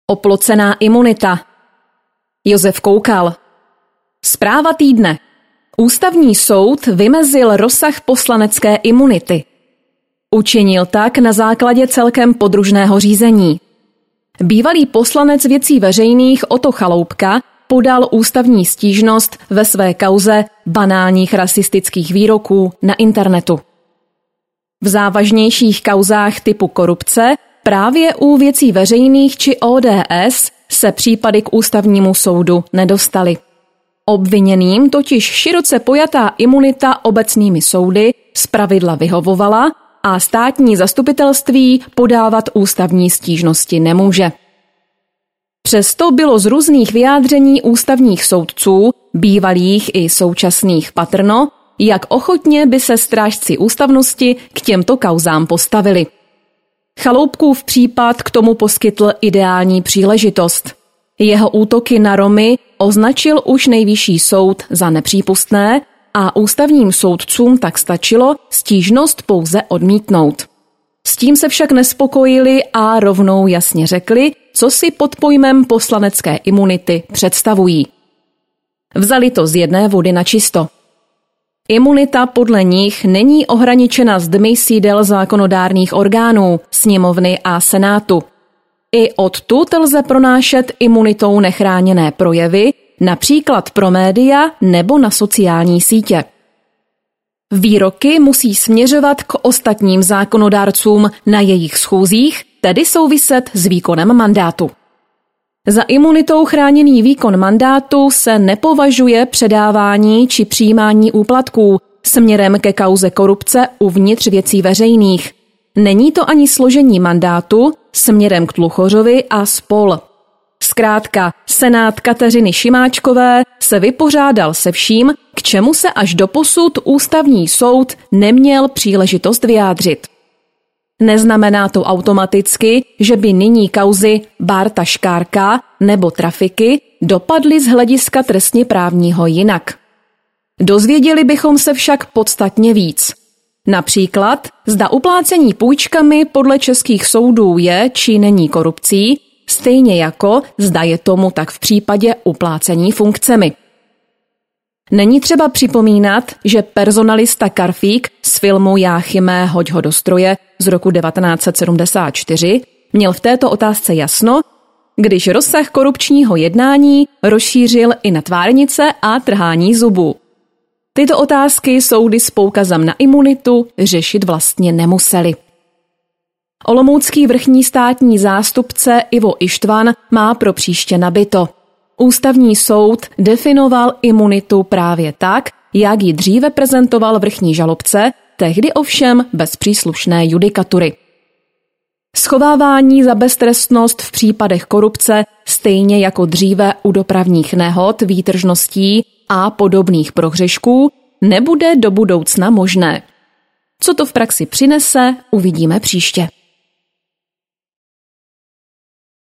Oplocená imunita. Josef Koukal. Zpráva týdne. Ústavní soud vymezil rozsah poslanecké imunity. Učinil tak na základě celkem podružného řízení. Bývalý poslanec Věcí veřejných Otto Chaloupka podal ústavní stížnost ve své kauze banálních rasistických výroků na internetu. V závažnějších kauzách typu korupce právě u Věcí veřejných či ODS se případy k ústavnímu soudu nedostaly. Obviněným totiž široce pojatá imunita obecnými soudy zpravidla vyhovovala a státní zastupitelství podávat ústavní stížnosti nemůže. Přesto bylo z různých vyjádření ústavních soudců, bývalých i současných, patrno, jak ochotně by se strážci ústavnosti k těmto kauzám postavili. Chaloupkův případ k tomu poskytl ideální příležitost. Jeho útoky na Romy označil už Nejvyšší soud za nepřípustné a ústavním soudcům tak stačilo stížnost pouze odmítnout. S tím se však nespokojili a rovnou jasně řekli, co si pod pojmem poslanecké imunity představují. Vzali to z jedné vody na čisto. Imunita podle nich není ohraničena zdmi sídel zákonodárných orgánů, sněmovny a senátu. I odtud lze pronášet imunitou nechráněné projevy, například pro média nebo na sociální sítě. Výroky musí směřovat k ostatním zákonodárcům na jejich schůzích, tedy souviset s výkonem mandátu. Za imunitou chráněný výkon mandátu se nepovažuje předávání či přijímání úplatků směrem ke kauze korupce uvnitř Věcí veřejných. Není to ani složení mandátu směrem k Tluchořovi a spol. Zkrátka, senát Kateřiny Šimáčkové se vypořádal se vším, k čemu se až doposud ústavní soud neměl příležitost vyjádřit. Neznamená to automaticky, že by nyní kauzy Bárta Škárka nebo trafiky dopadly z hlediska trestně právního jinak. Dozvěděli bychom se však podstatně víc. Například, zda uplácení půjčkami podle českých soudů je či není korupcí, stejně jako zda je tomu tak v případě uplácení funkcemi. Není třeba připomínat, že personalista Karfík z filmu Jáchyme, hoď ho do stroje z roku 1974 měl v této otázce jasno, když rozsah korupčního jednání rozšířil i na tvárnice a trhání zubů. Tyto otázky soudy s poukazem na imunitu řešit vlastně nemuseli. Olomoucký vrchní státní zástupce Ivo Ištvan má pro příště nabito. Ústavní soud definoval imunitu právě tak, jak ji dříve prezentoval vrchní žalobce, tehdy ovšem bez příslušné judikatury. Schovávání za beztrestnost v případech korupce, stejně jako dříve u dopravních nehod, výtržností a podobných prohřešků, nebude do budoucna možné. Co to v praxi přinese, uvidíme příště.